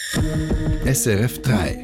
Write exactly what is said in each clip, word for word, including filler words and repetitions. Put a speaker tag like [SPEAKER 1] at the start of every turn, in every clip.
[SPEAKER 1] S R F drei.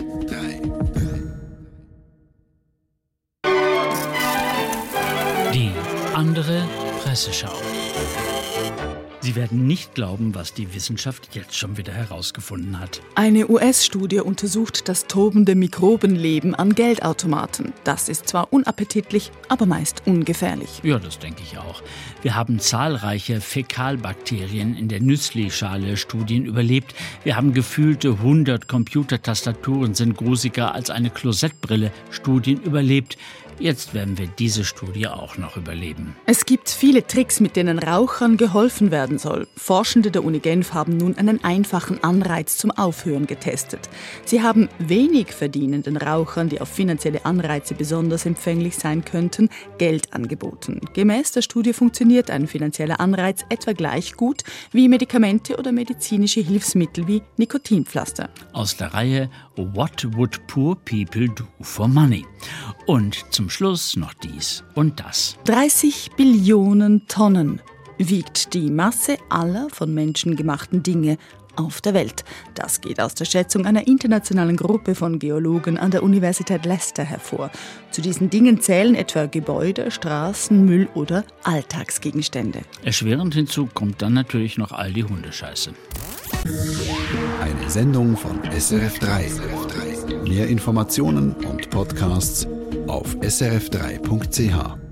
[SPEAKER 2] Die andere Presseschau. Sie werden nicht glauben, was die Wissenschaft jetzt schon wieder herausgefunden hat.
[SPEAKER 3] Eine U S-Studie untersucht das tobende Mikrobenleben an Geldautomaten. Das ist zwar unappetitlich, aber meist ungefährlich.
[SPEAKER 2] Ja, das denke ich auch. Wir haben zahlreiche Fäkalbakterien in der Nüssli-Schale-Studien überlebt. Wir haben gefühlte hundert Computertastaturen sind grusiger als eine Klosettbrille Studien überlebt. Jetzt werden wir diese Studie auch noch überleben.
[SPEAKER 3] Es gibt viele Tricks, mit denen Rauchern geholfen werden soll. Forschende der Uni Genf haben nun einen einfachen Anreiz zum Aufhören getestet. Sie haben wenig verdienenden Rauchern, die auf finanzielle Anreize besonders empfänglich sein könnten, Geld angeboten. Gemäß der Studie funktioniert ein finanzieller Anreiz etwa gleich gut wie Medikamente oder medizinische Hilfsmittel wie Nikotinpflaster.
[SPEAKER 2] Aus der Reihe What Would Poor People Do for Money? Und zum Schluss noch dies und das.
[SPEAKER 3] dreißig Billionen Tonnen wiegt die Masse aller von Menschen gemachten Dinge auf der Welt. Das geht aus der Schätzung einer internationalen Gruppe von Geologen an der Universität Leicester hervor. Zu diesen Dingen zählen etwa Gebäude, Straßen, Müll oder Alltagsgegenstände.
[SPEAKER 2] Erschwerend hinzu kommt dann natürlich noch all die Hundescheiße.
[SPEAKER 1] Eine Sendung von S R F drei. Mehr Informationen und Podcasts auf s r f drei punkt c h.